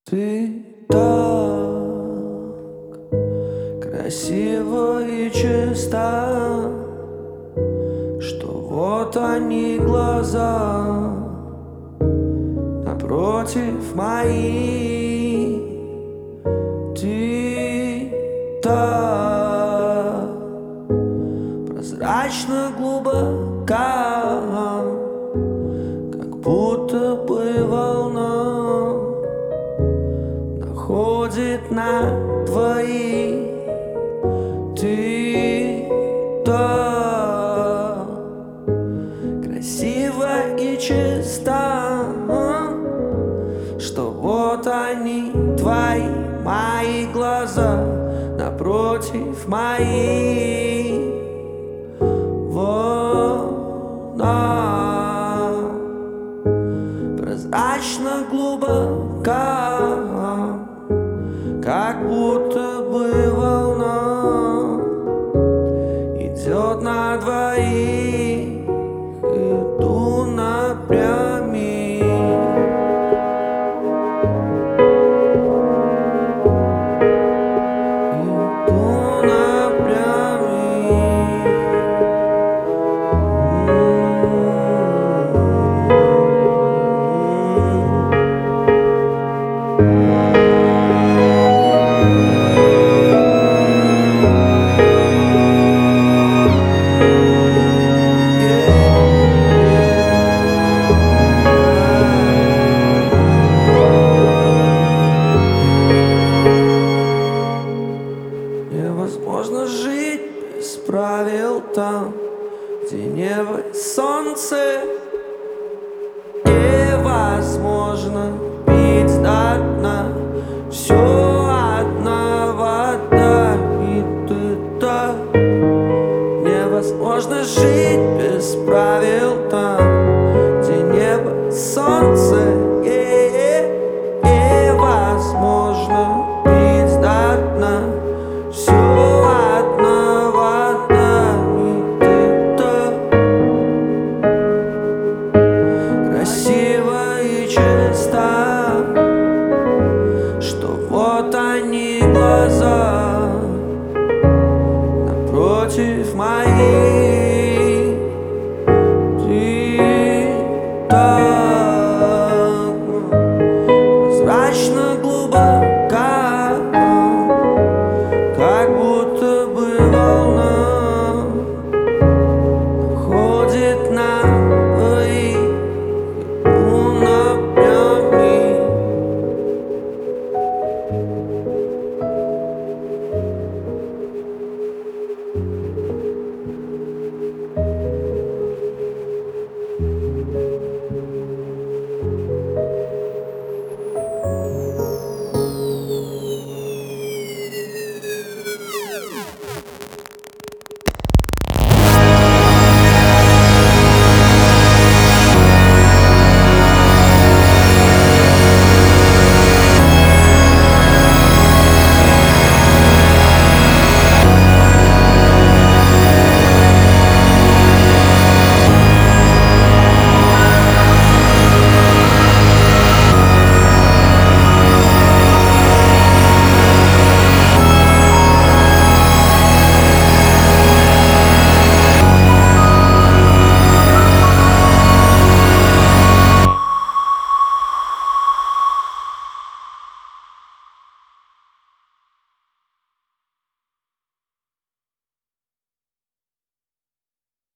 Ты так красива и чиста, что вот они глаза напротив мои. Ты так прозрачно глубока, как будто бы волна находит на твои. Ты так красива и чиста, что вот они, твои, мои глаза напротив мои. Волна прозрачно глубока, как будто бы волна идет на двоих. Иду напрямик. Иду напрямик. Невозможно жить без правил там, где небо и солнце. Невозможно пить до дна, все одна вода, и ты так. Невозможно жить без правил там, где небо и солнце. Невозможно пить до дна, все одна вода, и ты так красива и чиста, что вот они глаза напротив моих. Ты так прозрачно